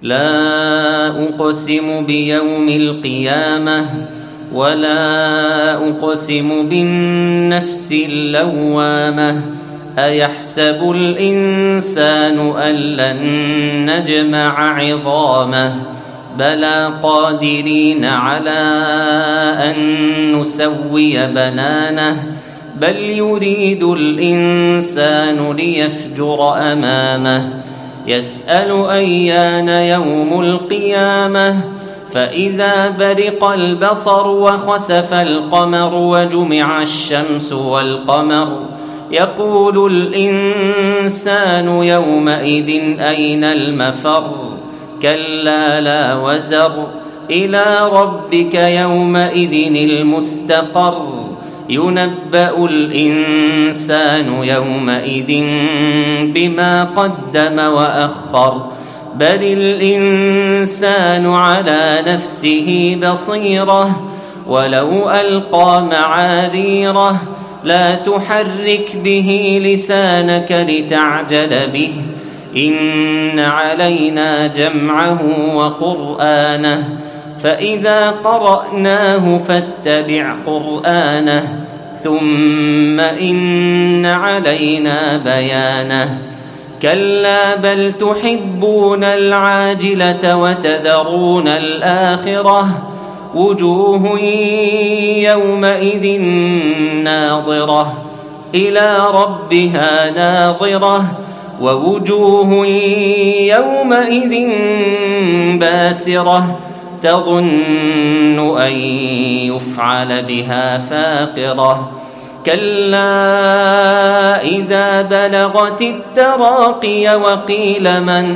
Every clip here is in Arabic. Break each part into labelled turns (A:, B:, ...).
A: لا أقسم بيوم القيامة ولا أقسم بالنفس اللوامة أيحسب الإنسان أن لن نجمع عظامه بلى قادرين على أن نسوي بنانه بل يريد الإنسان ليفجر أمامه يسأل أيان يوم القيامة فإذا برق البصر وخسف القمر وجمع الشمس والقمر يقول الإنسان يومئذ أين المفر كلا لا وزر إلى ربك يومئذ المستقر ينبأ الإنسان يومئذ بما قدم وأخر بل الإنسان على نفسه بصيرة ولو ألقى معاذيره لا تحرك به لسانك لتعجل به إن علينا جمعه وقرآنه فإذا قرأناه فاتبع قرآنه ثم إن علينا بيانه كلا بل تحبون العاجلة وتذرون الآخرة وجوه يومئذ ناظرة إلى ربها ناظرة ووجوه يومئذ باسرة تظن أن يفعل بها فاقرة كلا إذا بلغت التراقي وقيل من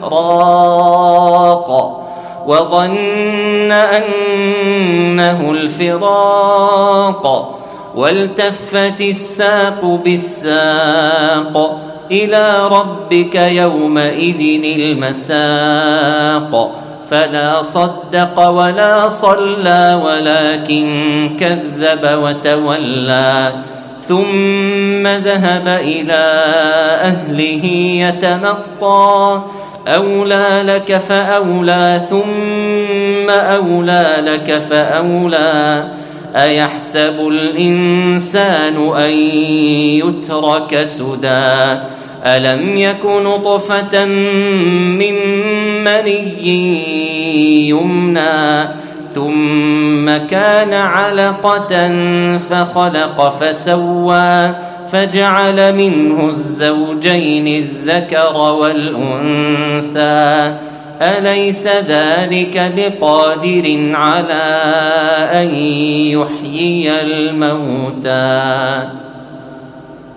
A: راق وظن أنه الفراق والتفت الساق بالساق إلى ربك يومئذ المساق فلا صدق ولا صلى ولكن كذب وتولى ثم ذهب إلى أهله يتمطى أولى لك فأولى ثم أولى لك فأولى أيحسب الإنسان أن يترك سدى ألم يك نطفة من مني يمنى ثم كان علقة فخلق فسوى فجعل منه الزوجين الذكر والأنثى أليس ذلك بقادر على أن يحيي الموتى